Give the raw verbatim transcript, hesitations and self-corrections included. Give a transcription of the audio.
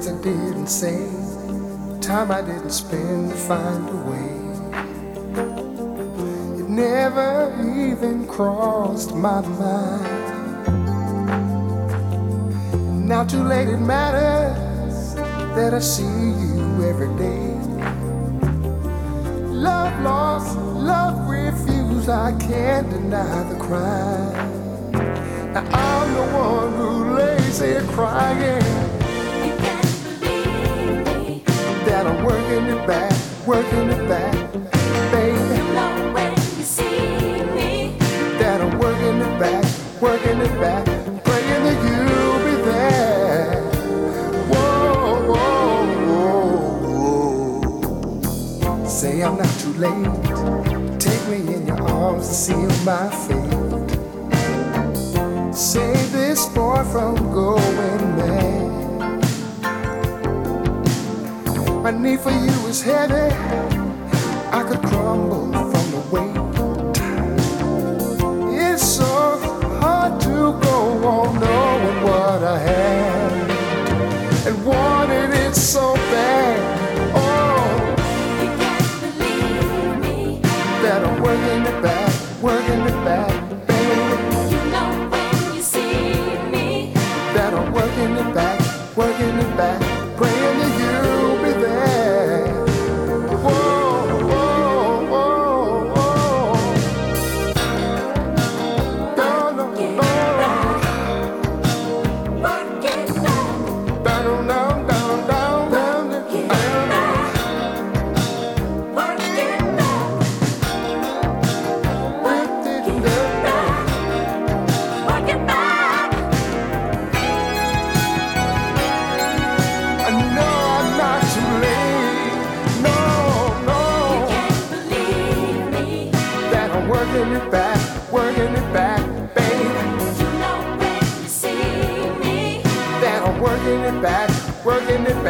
words I didn't say, time I didn't spend to find a way. It never even crossed my mind. Now too late it matters that I see you every day. Love lost, love refused, I can't deny the crime. Now I'm the one who lays here crying. You can't believe me. That I'm working it back, working it back, baby. You know when you see me. That I'm working it back, working it back, praying that you'll be there. Whoa, whoa, whoa. Say I'm not too late. Take me in your arms to seal my fate. Save this boy from going mad. My need for you is heavy. I could crumble from the weight. It's so hard to go on knowing what I had and wanted it so bad. Oh, You can't believe me. that I'm working it back, working it back, baby. You know when you see me. That I'm working it back, working it back, praying that you'll be there. Whoa, whoa, whoa, whoa. No, no, Work it no. back. Work it back. Down, down, down, down, down, Work it down. back. Work it back. Work it back. Work it back. I know I'm not too late. No, no. You can't believe me. That I'm working it back, working it back, baby. You know when you see me. That I'm working it back, working it